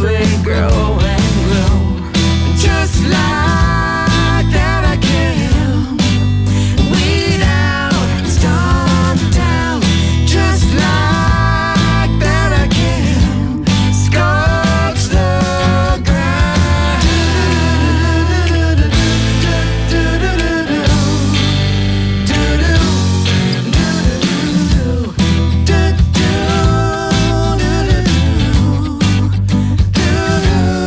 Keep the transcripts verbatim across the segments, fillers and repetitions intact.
we grow and grow. Just like that I can weed out, stomp down. Just like that I can scorch the ground. Do-do, do-do, do-do, do-do, do-do, do-do.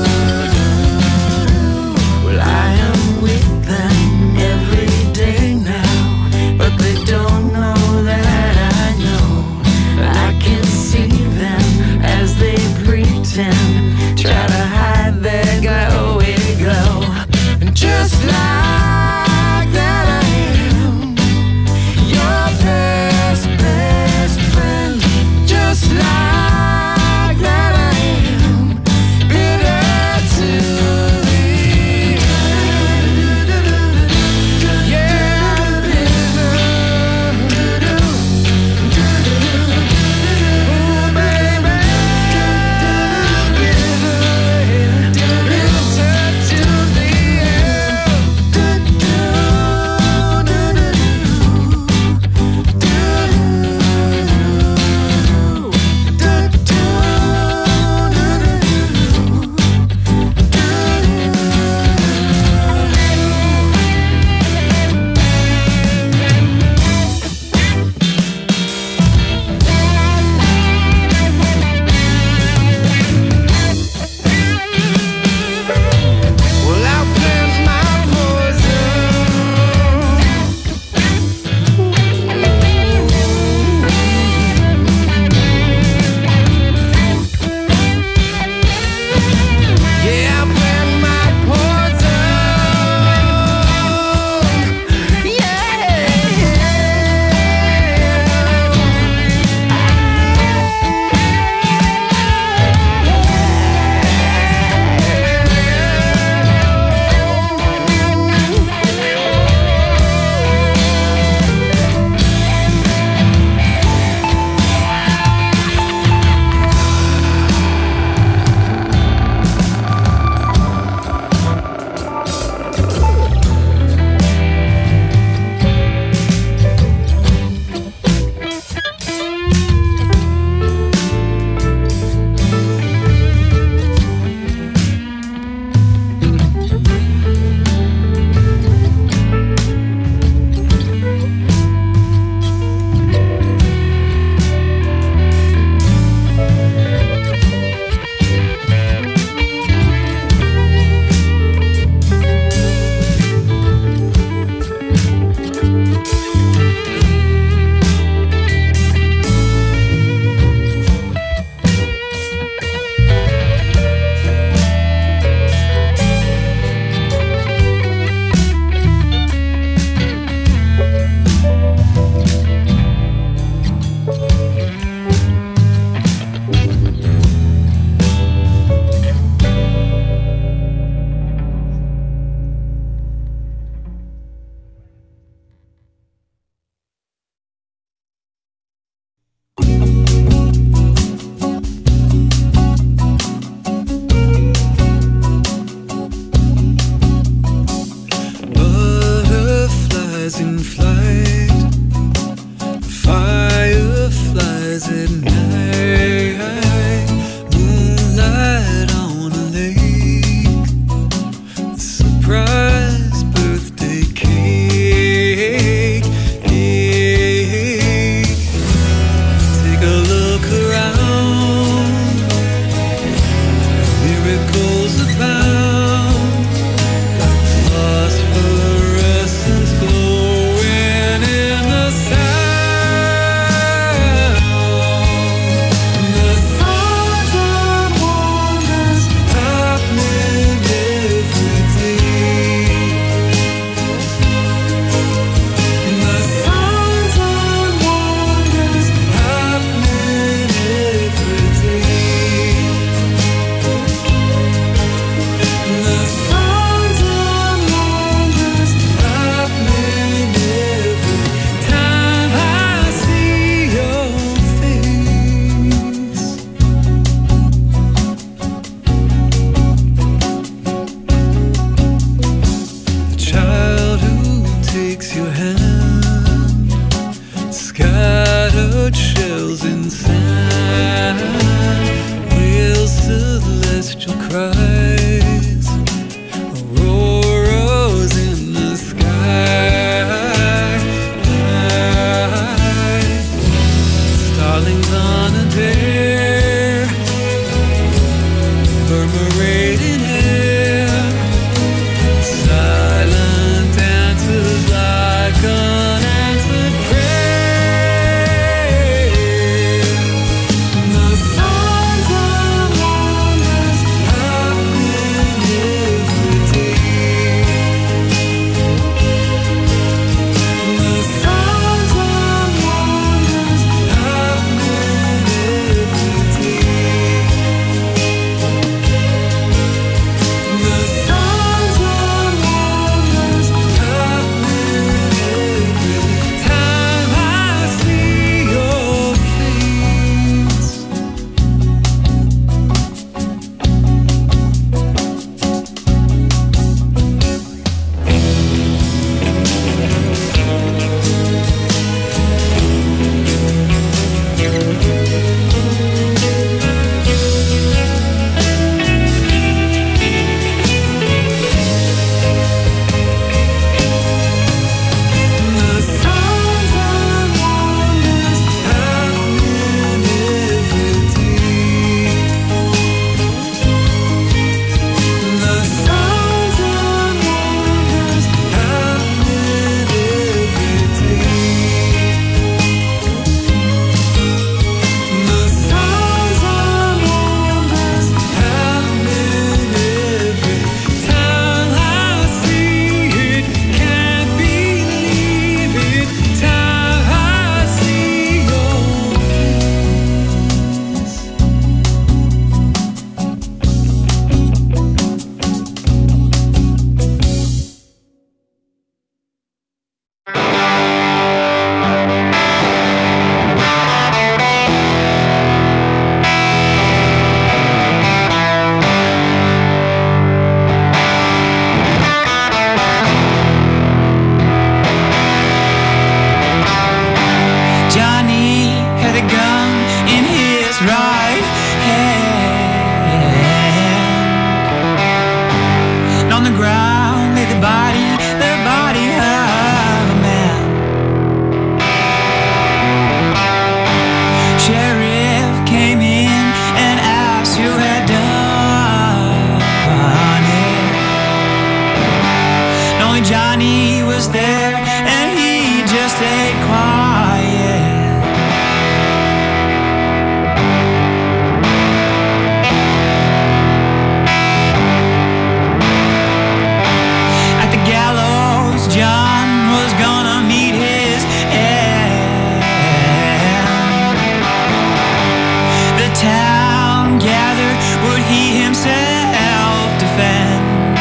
town gathered, would he himself defend?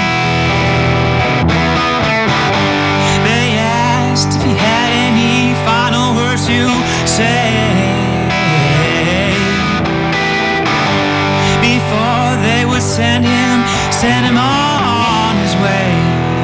They asked if he had any final words to say before they would send him, send him on his way.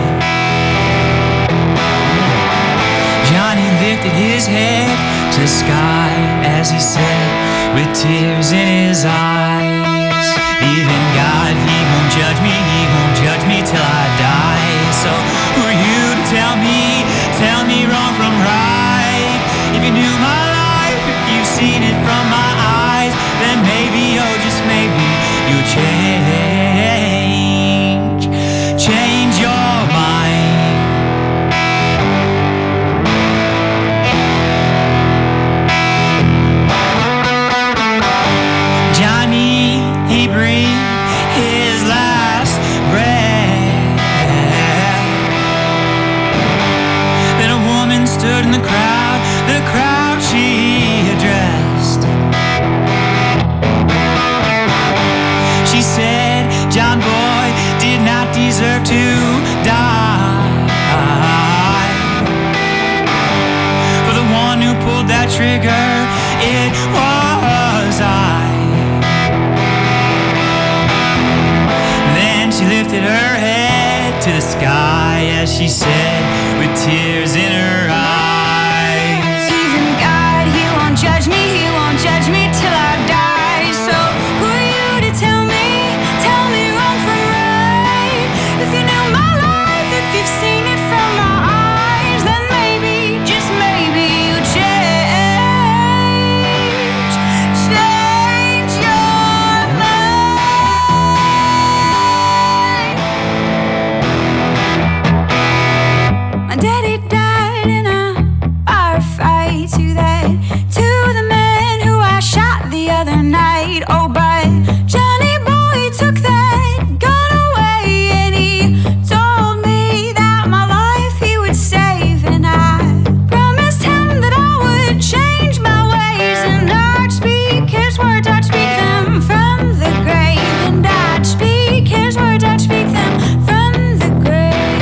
Johnny lifted his head to the sky as he said, with tears in his eyes, even God, he won't judge me, he won't judge me till I die. So who are you to tell me, tell me wrong from right? If you knew my life, if you've seen it from my eyes, then maybe, oh just maybe, you'll change, change your mind. Johnny, he breathed his last breath. Then a woman stood in the crowd, the crowd she addressed. She said, John boy did not deserve to die. For the one who pulled that trigger, it was I. Then she lifted her head to the sky as she said, with tears in her eyes, Even God, he won't judge me, he won't judge me till I die. So who are you to tell me, tell me wrong from right? If you knew my life, if you've seen it from my eyes, then maybe, just maybe, you change, change your mind. My daddy died in a firefight. To that, to the man who I shot the other night. Oh, but Johnny boy took that gun away, and he told me that my life he would save. And I promised him that I would change my ways, and I'd speak his words, I'd speak them from the grave. And I'd speak his words, I'd speak them from the grave.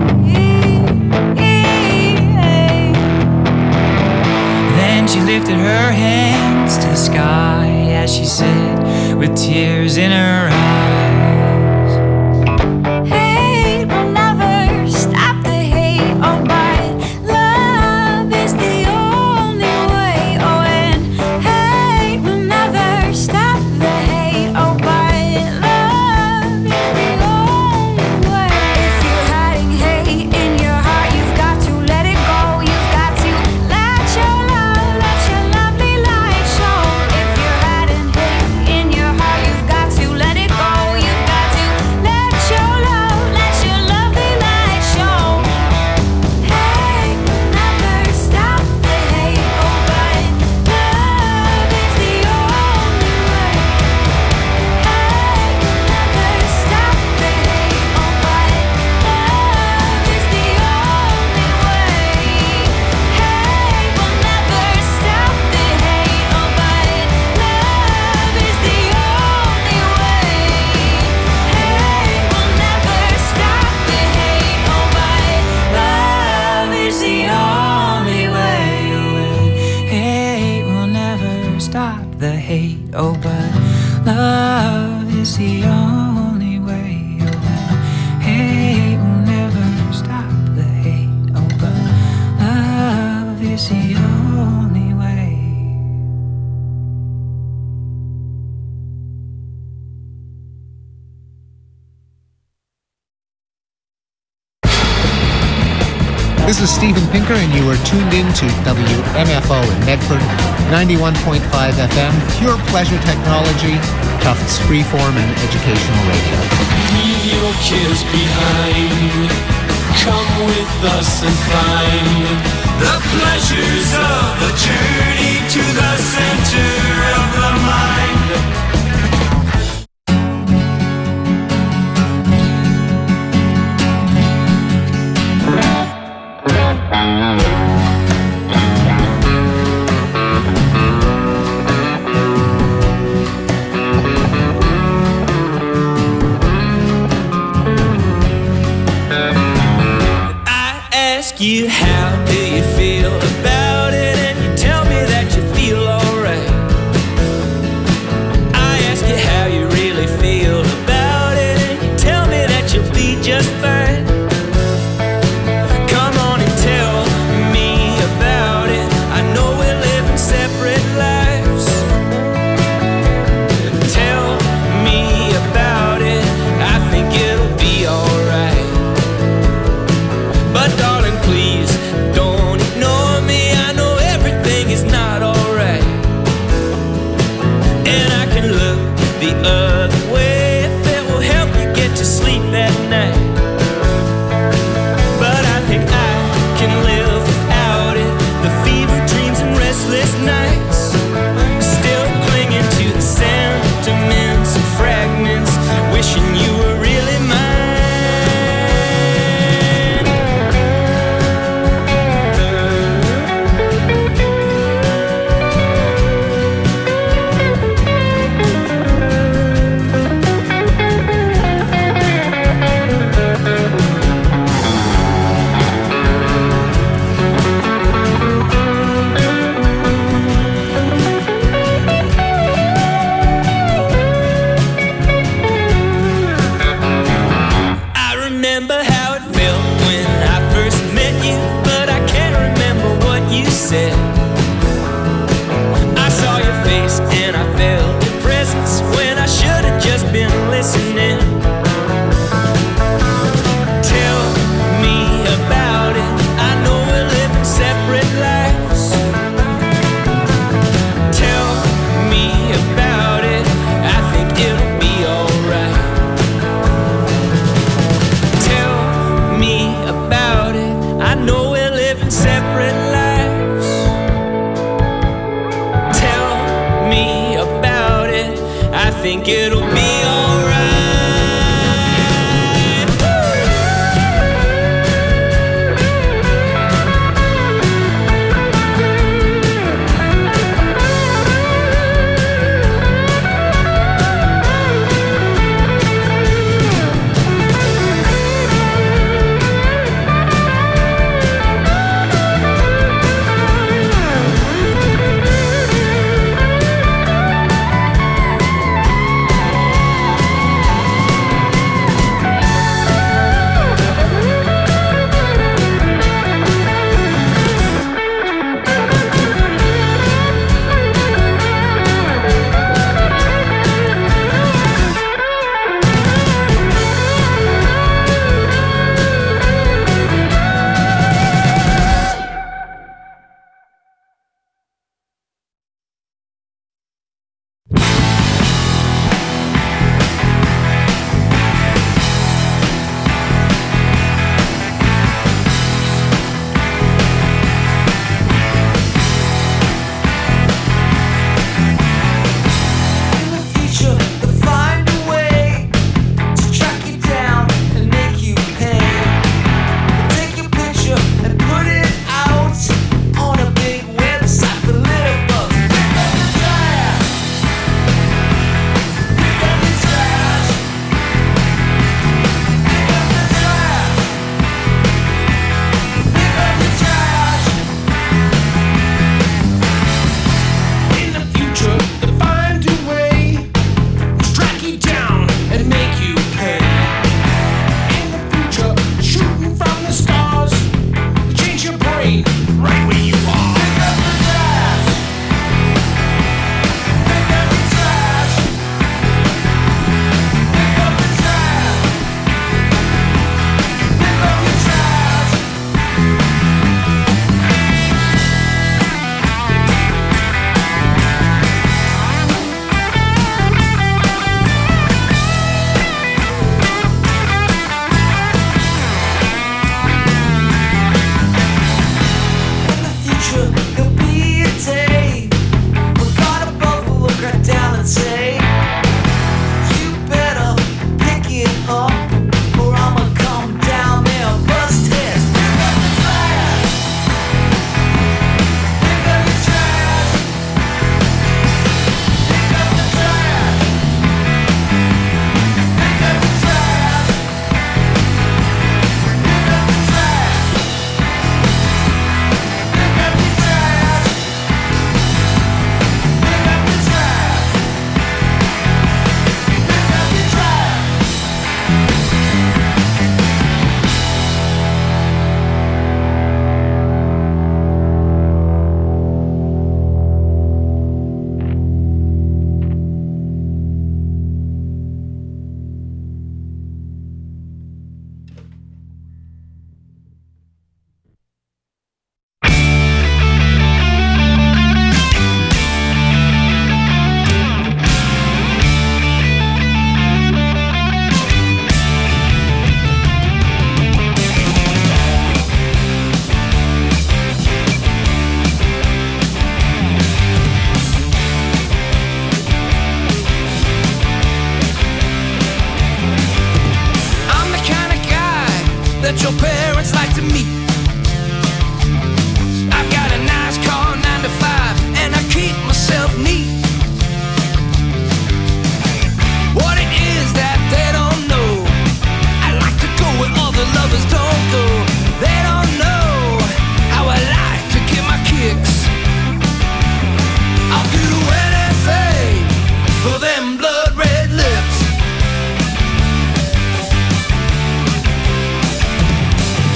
Then she lifted her hands to the sky as she said, with tears in her eyes, Hate will never stop the hate, oh, but love is the only way. Oh, and hate will never stop the hate, oh, but love is the only way. If you're hiding hate in your heart, you've got to let it go. You've got to let your love, let your lovely light show. If you're hiding hate in your heart, you've got to let it go. You've got to let your love, let your lovely light show. Hate will never stop the hate, oh, but love is the only way. Hate will never stop the hate, oh, but love is the only way. Hate will never stop the hate, oh, but love is the only way. Hate will never stop the hate, oh, but love is the only way. hate will never stop the hate, oh but love is the only way. Oh, hate will never stop the hate, oh but love is the only way. This is Steven Pinker, and you are tuned in to W M F O in Medford, ninety-one point five F M, pure pleasure technology, Tufts freeform and educational radio. Leave your cares behind. Come with us and find the pleasures of a journey to the center of the mind. think it'll be alright. that your parents like to meet. I've got a nice car, nine to five, and I keep myself neat. What it is that they don't know, I like to go where other lovers don't go. They don't know how I like to get my kicks. I'll do anything for them blood red lips.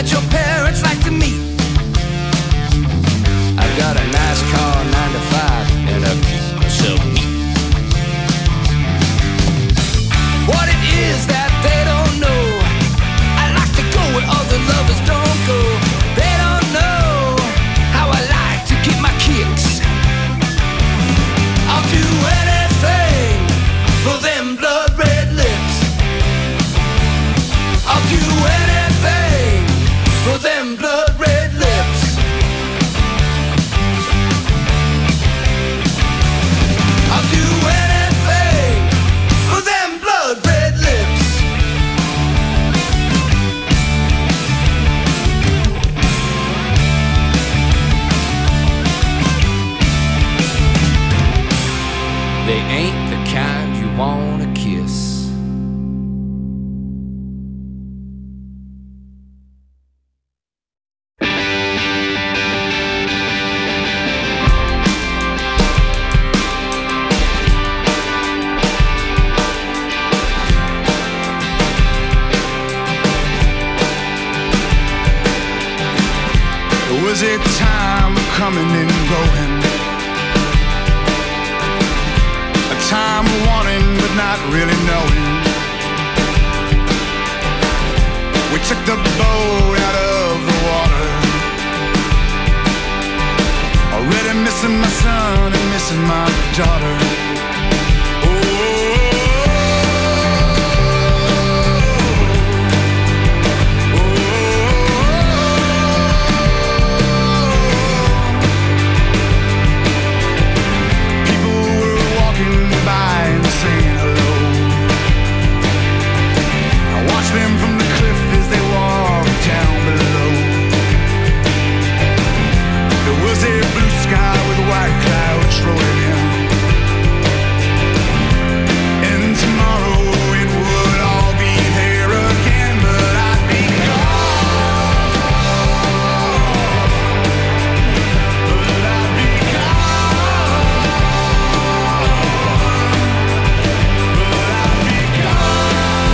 that your parents like to meet. I've got a nice car, nine to five, and I keep myself neat. What it is that they don't know, I like to go where other lovers don't go. They don't know how I like to get my kicks. I'll do anything for them blood red lips. I'll do anything for them blood red lips. I'll do anything for them blood red lips. They ain't the kind you wanna kiss. Was it time of coming and going? A time of wanting but not really knowing. We took the boat out of the water, already missing my son and missing my daughter. Them from the cliff as they walk down below. There was a blue sky with white clouds rolling in, and tomorrow it would all be there again, but I'd be gone. But I'd be gone. But I'd be gone.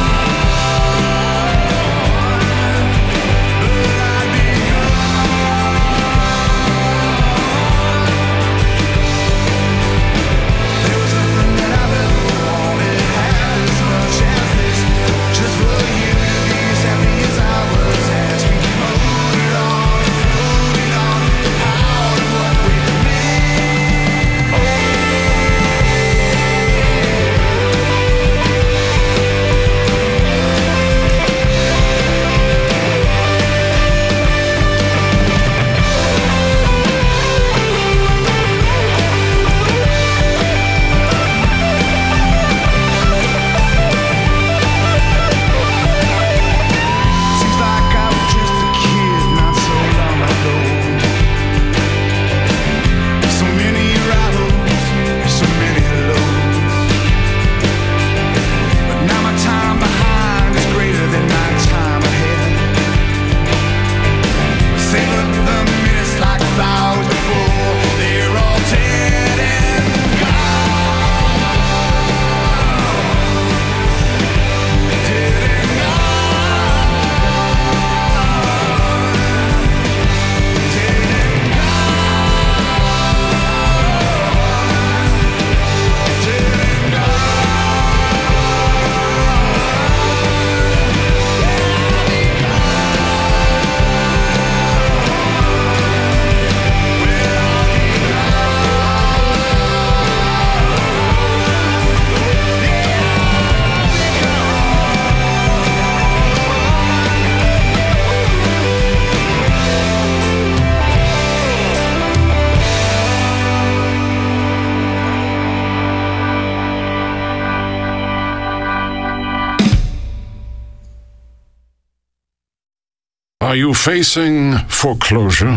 Are you facing foreclosure?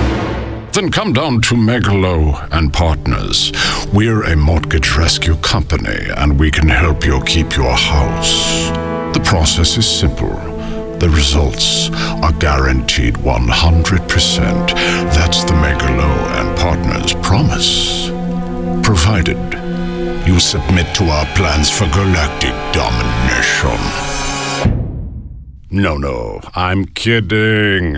Then come down to Megalow and Partners. We're a mortgage rescue company, and we can help you keep your house. The process is simple. The results are guaranteed one hundred percent. That's the Megalow and Partners promise. Provided you submit to our plans for galactic domination. No, no, I'm kidding.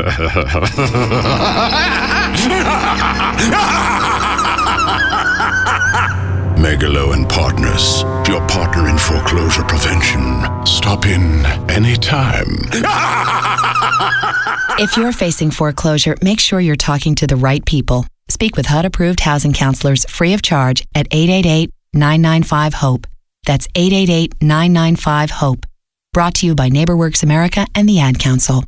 Megalo and Partners, your partner in foreclosure prevention. Stop in anytime. If you're facing foreclosure, make sure you're talking to the right people. Speak with H U D-approved housing counselors free of charge at eight eight eight, nine nine five, HOPE. That's eight eight eight, nine nine five, HOPE. Brought to you by NeighborWorks America and the Ad Council.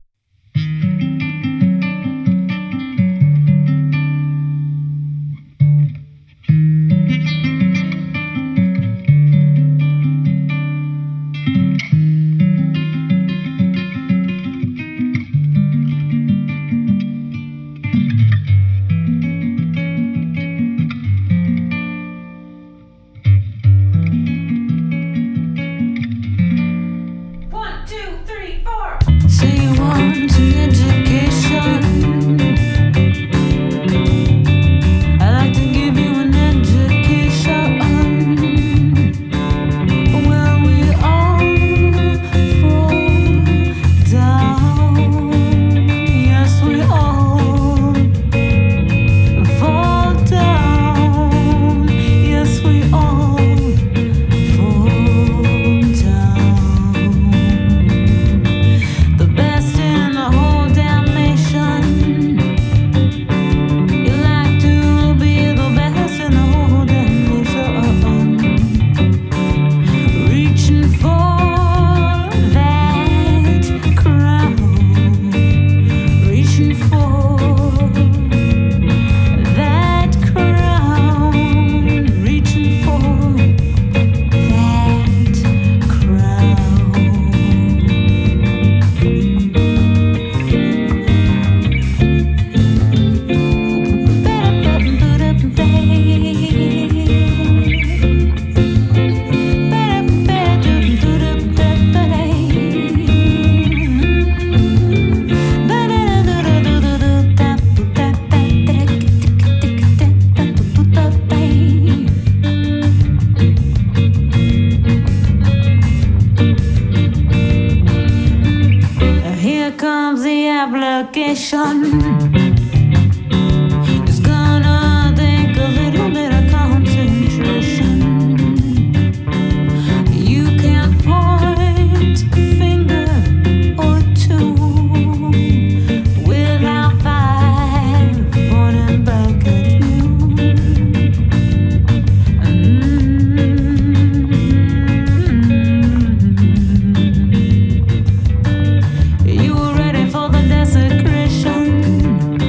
You were ready for the desecration.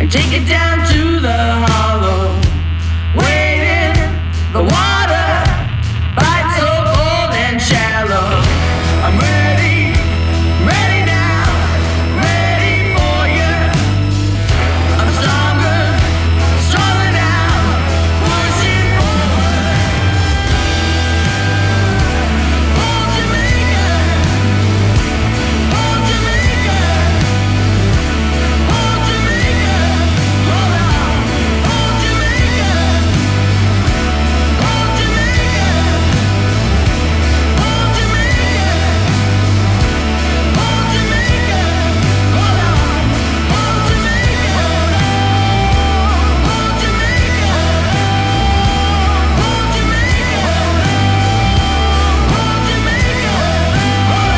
and take it down to the hollow. Waiting, the water bites so cold and shallow. I'm ready, ready now, ready for you. I'm stronger, stronger now, pushing forward. Hold Jamaica, hold Jamaica, hold Jamaica, hold on, hold Jamaica, hold Jamaica, hold Jamaica, hold Jamaica, hold on, hold Jamaica, hold on, hold Jamaica, hold Jamaica, hold Jamaica, hold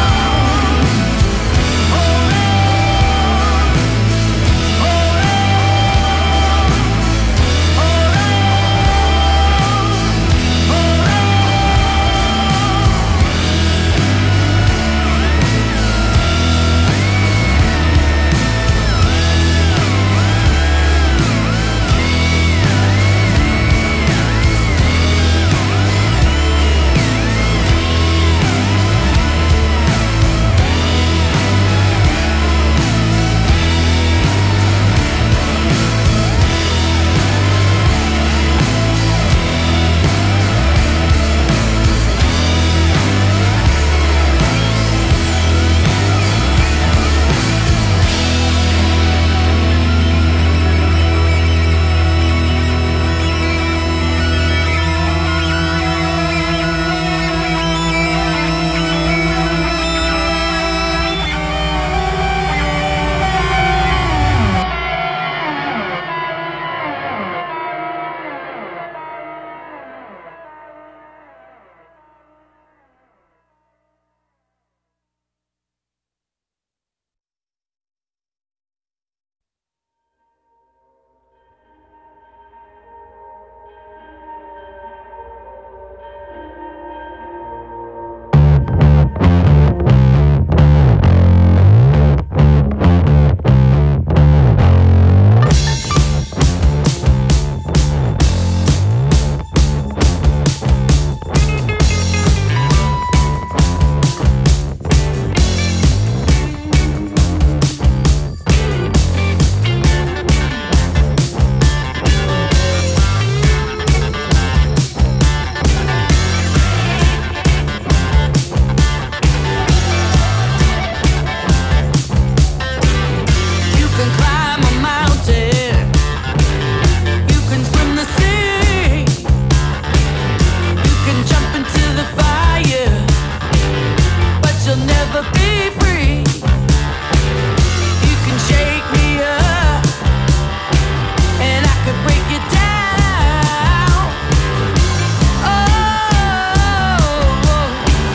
You can climb a mountain, you can swim the sea, you can jump into the fire, but you'll never be free. You can shake me up, and I could break you down. Oh, oh,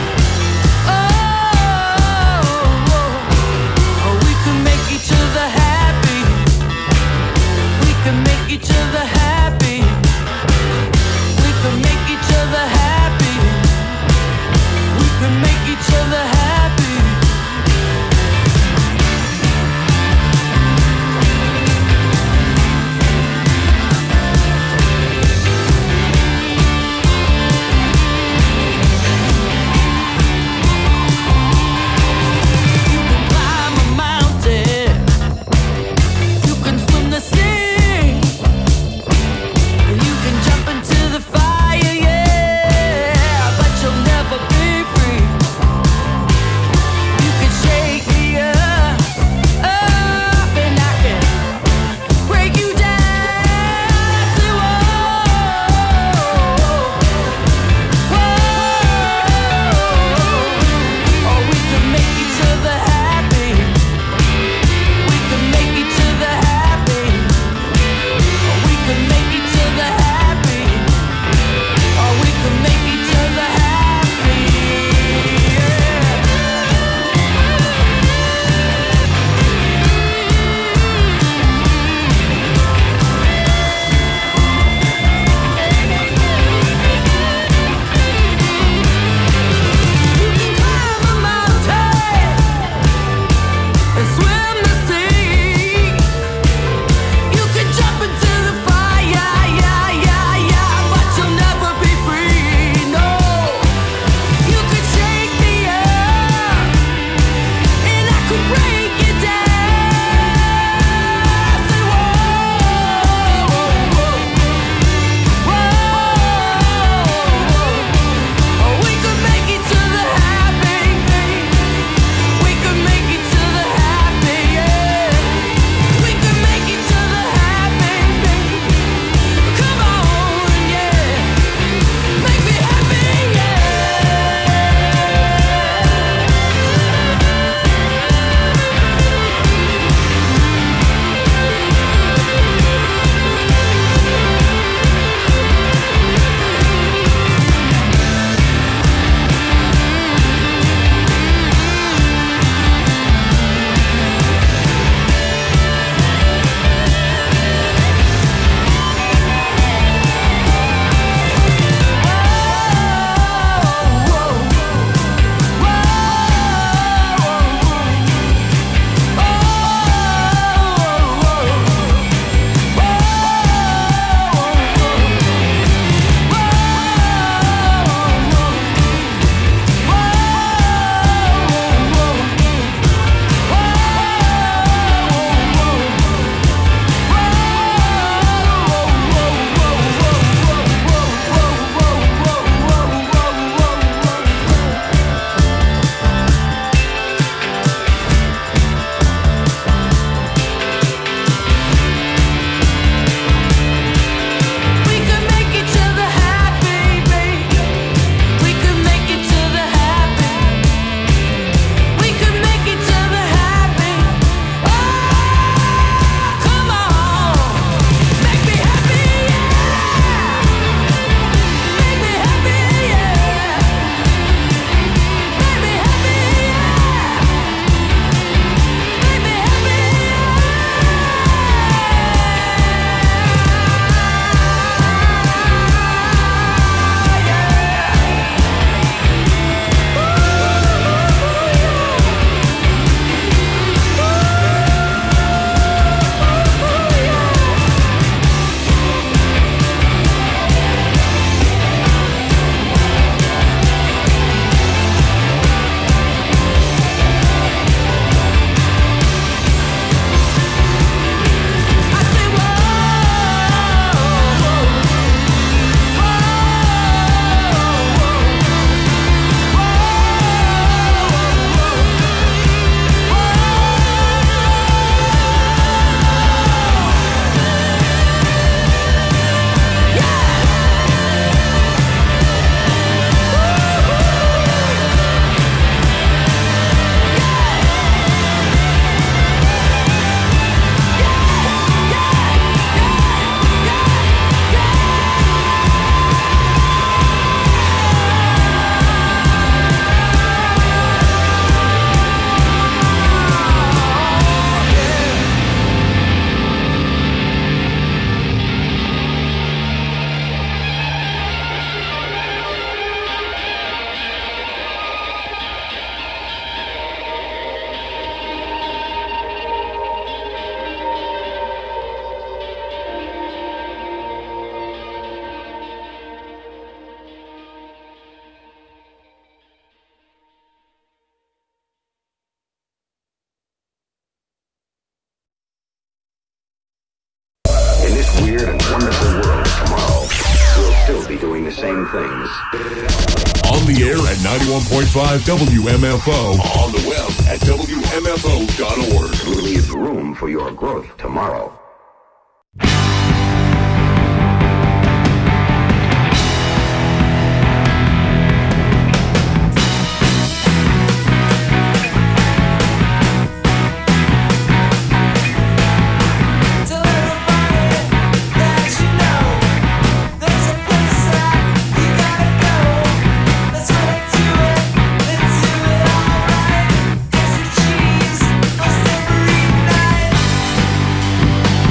oh, we can make each other happy. We can make each other happy. We can make each other happy. We can make each other happy. You can climb a mountain, you can swim the sea, In this weird and wonderful world, tomorrow, we'll still be doing the same things. On the air at ninety-one point five W M F O. On the web at W M F O dot org. We'll leave room for your growth tomorrow. Cheese, most every night.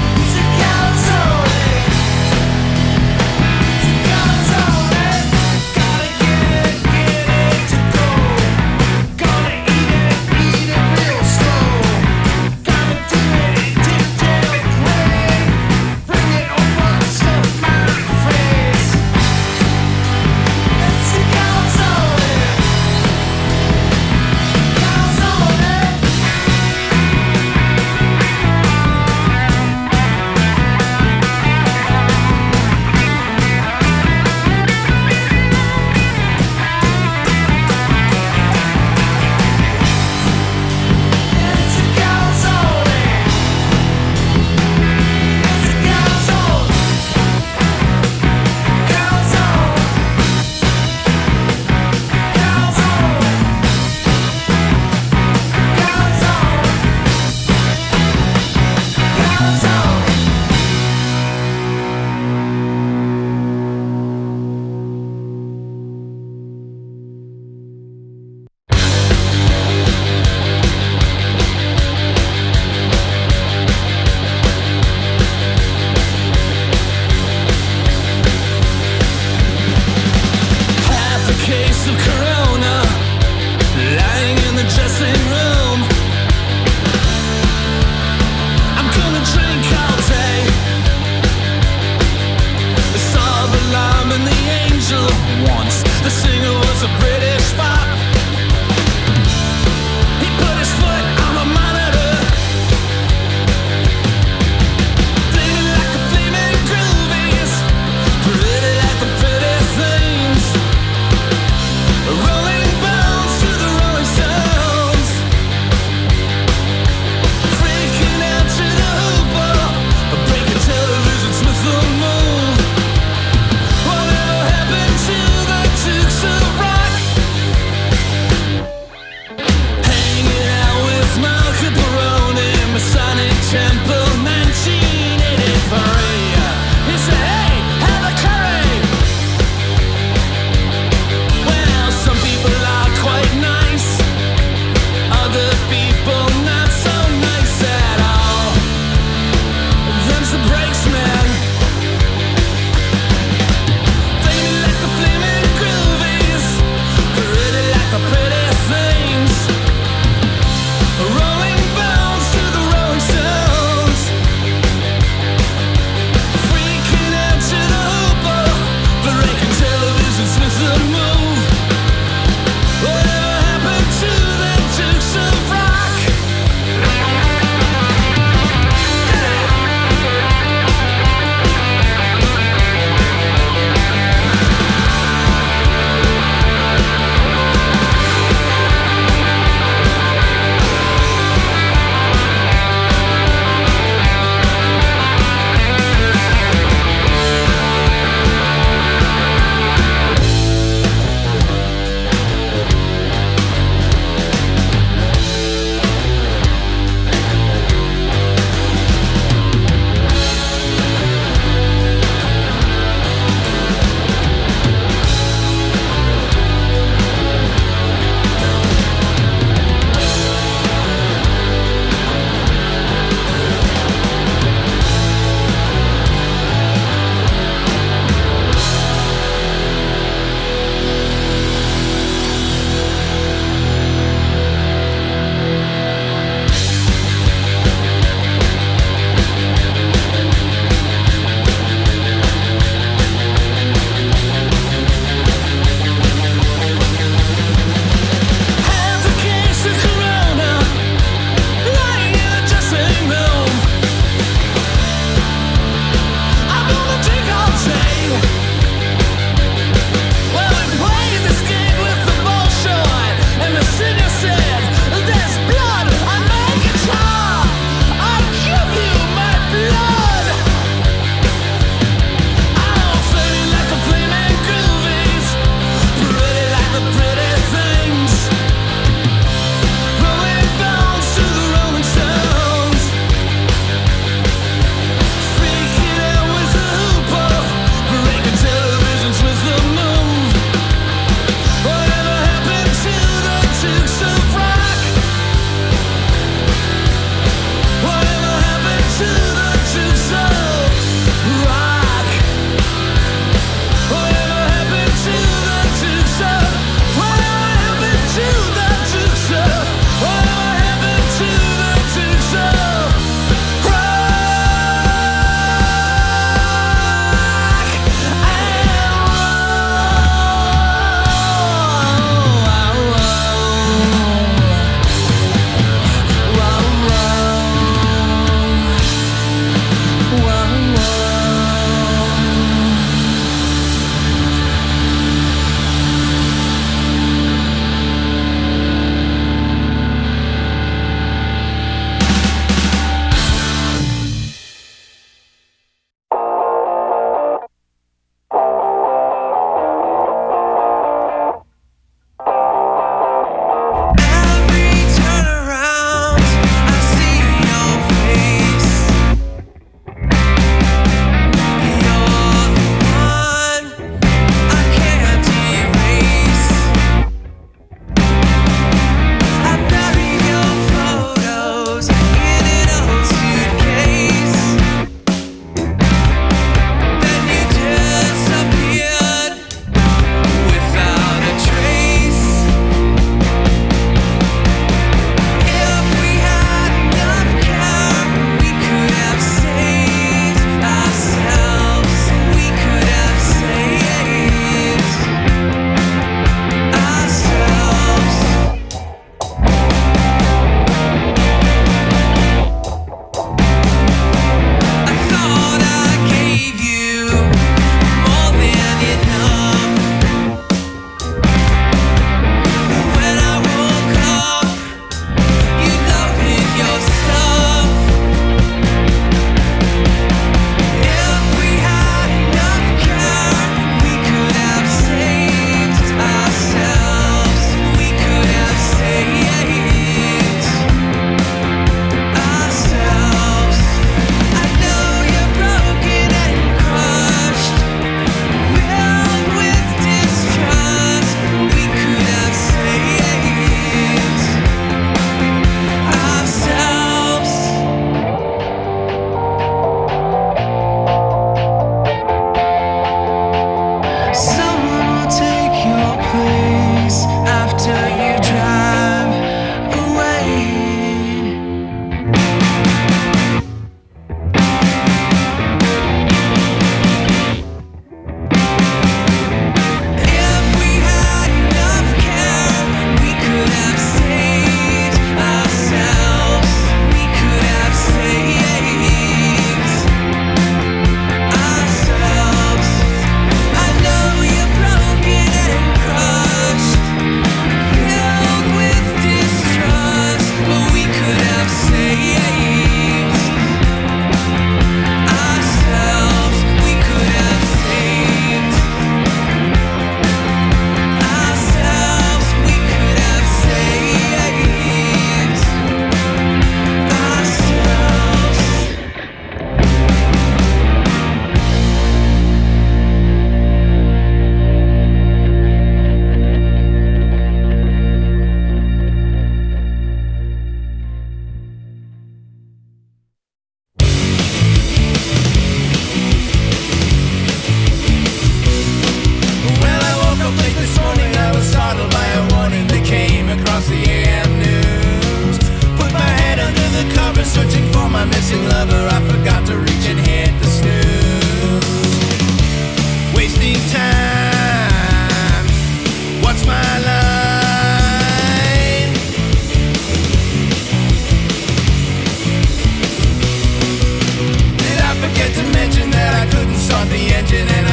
the engine and